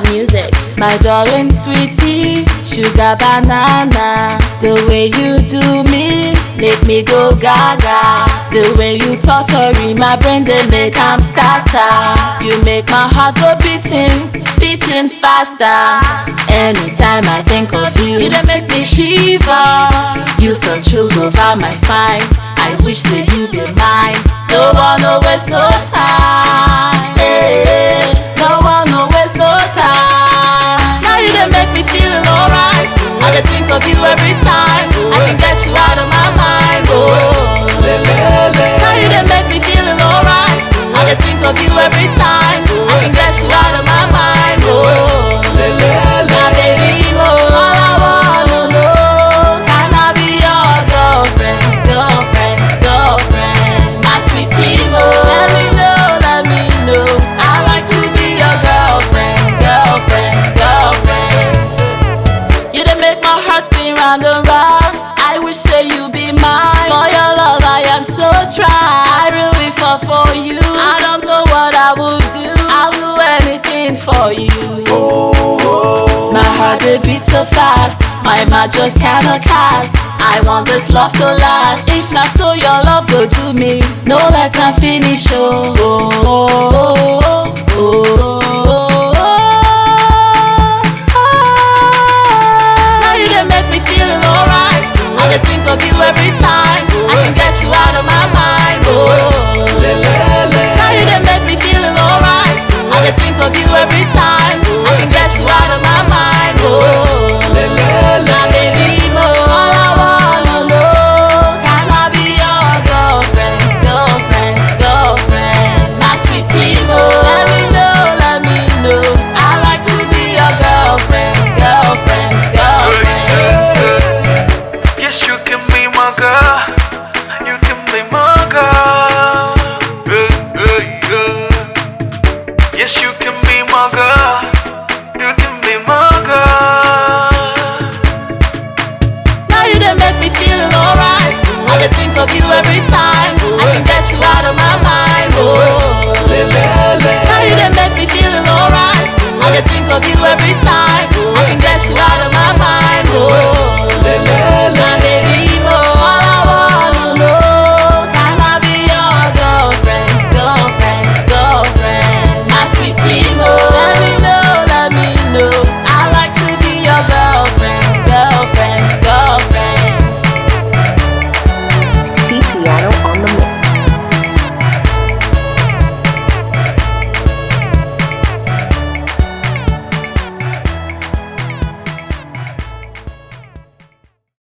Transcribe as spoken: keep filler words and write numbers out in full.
music. My darling sweetie, sugar banana. The way you do me, make me go gaga. The way you torture my brain, they make am scatter. You make my heart go beating, beating faster. Anytime I think of you, you dey make me shiver. You send chills over my spine. I wish that you be mine. No one no waste no time. Hey, no one no waste no time. Now you dey make me feel alright. I dey think of you every time. I can get you out of my mind. Oh, now you dey make me feel alright. I dey think of you every time. I can get you out of my mind. Oh, now baby, oh, all I wanna know, can I be your girlfriend, girlfriend, girlfriend, my sweetie, oh. Let me know, let me know. I like to be your girlfriend, girlfriend, girlfriend. You done make my heart spin round and round. I wish say you be mine. For your love, I am so dry. I really fall for you. I don't know what I would do. I'll do anything for you. My heart it beats so fast. My mind just cannot cast. I want this love to last. If not so, your love go do me. No let time finish. Oh, oh, oh, oh, oh, oh, oh. Now you done make me feel alright. I dey think of you every time. I can get you out of my mind. Oh, now you done make me feel alright. I dey think of you every time. I can get you out of my mind. Oh, now baby, oh, all I wanna know, can I be your girlfriend, girlfriend, girlfriend, my sweetie, oh. Let me know, let me know. I like to be your girlfriend, girlfriend, girlfriend. Yes, you can be my girl. You can be my girl. Uh, uh, uh. Yes, you can be my girl. You can be my girl. Now you done make me feel alright. I dey think of you every time. I can get you out of my mind. Oh, now you done make me feel alright. I dey think of you every time.